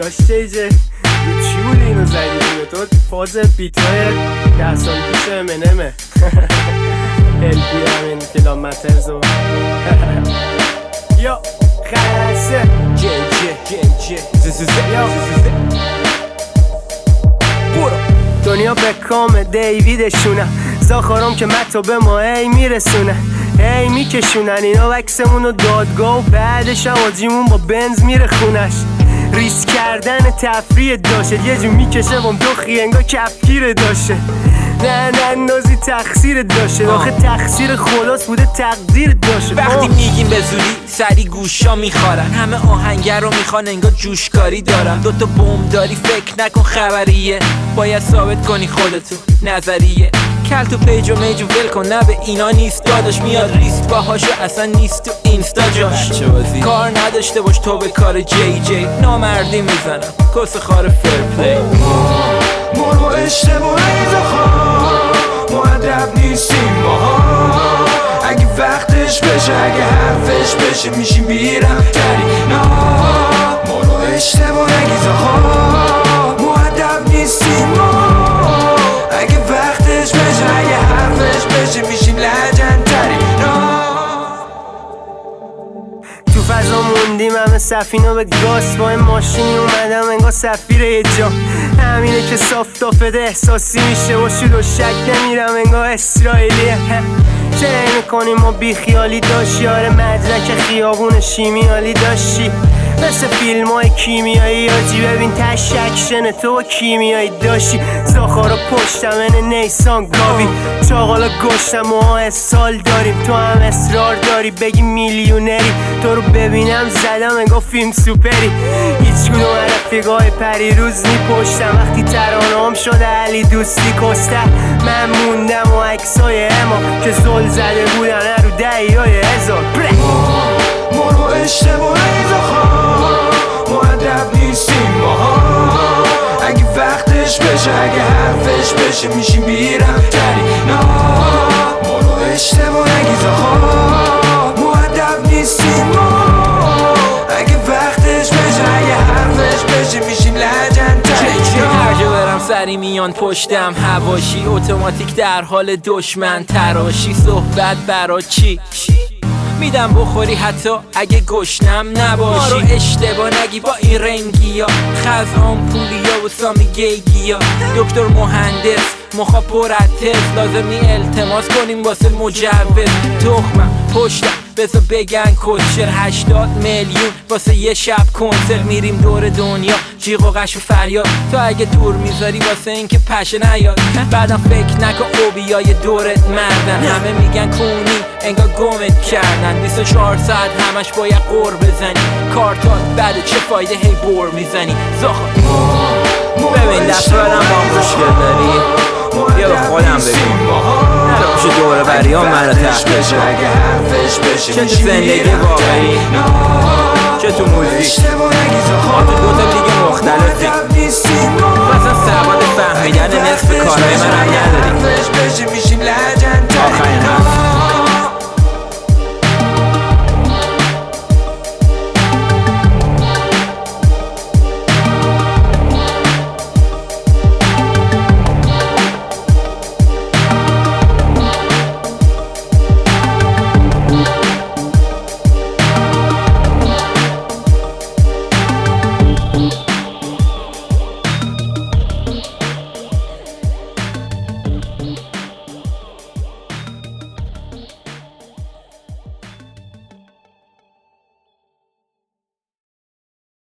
داشته ایجه چی بودی اینو زدی به تو فاز بیتای 10 سال پیش منمه هلپی همین کیلومترزو یا خلصه برو دنیا به کام دیویدشونه زاخارم که متو به ما ای میرسونه ای میکشونن اینا وکسمونو دادگاه و بعدش آجیمون با بنز میره خونش ریس کردن تفریح داشته یه جو میکشه بام دو خیانگا کفگیر داشته نه نازی تقصیر داشته آخه تقصیر خلاص بوده تقدیر داشته وقتی میگیم به زودی سری گوشا میخارن همه آهنگر رو میخوان انگار جوشکاری دارن دوتا بوم داری فکر نکن خبریه باید ثابت کنی خودتو نظریه کل تو پیج و میج و ول کن نه به اینا نیست داداش میاد ریسک باهاشو اصلا نیست تو اینستا جاش کار نداشته باش تو به کار جی نامردی میزنم کس خار فر پلی مرو اشتباه مؤدب نیستیم ماها اگه وقتش بشه اگه حرفش بشه میشیم بیرم تری نا مرو اشتباه مؤدب نیستیم ماها اگه وقتش بشه اگه حرفش بشه میشیم لجن تری نا تو فضا موندیم همه سفینه به گاز با این ماشینی اومدم انگار سفیر یه جا همینه که صاف احساسی میشه و شد و شک نمیرم انگار اسرائیلیه چه میکنیم ما بیخیالی داشتی آره مدرک خیابون شیمیالی داشتی مثل فیلم های کیمیایی آجی ببین تش اکشن تو و کیمیایی داشتی زاخارا پشتم نیسان گاوی چاقالا گشتم و سال داریم تو هم اصرار داری بگی میلیونری تو رو ببینم زدم انگار فیلم سوپری هیچ کدوم رفیقای پریروز پشتم وقتی ترانه‌ام شده علی دوستی کسته من موندم و عکسای اما که زل زده بودن رو دهیای هزار مرو اشتباه مؤدب نیستیم ماها اگه وقتش بشه اگه حرفش بشه میشیم بیرم تری نا مرو اشتباه مؤدب نیستیم ماها اگه وقتش بشه اگه حرفش بشه میشیم لجن تری هر جا برم سری میان پشتم هواشی اتوماتیک در حال دشمن تراشی صحبت برا چی میدم بخوری حتی اگه گشنم نباشی ما رو اشتباه نگی با این رنگی ها خزان پولیا و سامی گیگی ها دکتر مهندس مخا پرتز لازمی التماس کنیم واسه مجوز تخمم پشتم بذار بگن کچر 80 میلیون واسه یه شب کنسرت میریم دور دنیا جیغ و قش و فریاد تو اگه دور میذاری واسه اینکه پشه نیاد بعدم فکر نکن اوبیای دورت مردن همه میگن کونی انگار گمت کردن 24 ساعت همش باید قور بزنی کارتان بعد چه فایده هی بور میزنی زاخا ببین دست برم با مشکل داری بیا به خودم بگو نرو پیش دوره بری ها من رو تحت چه تو زندگی واقعی چه تو موزیک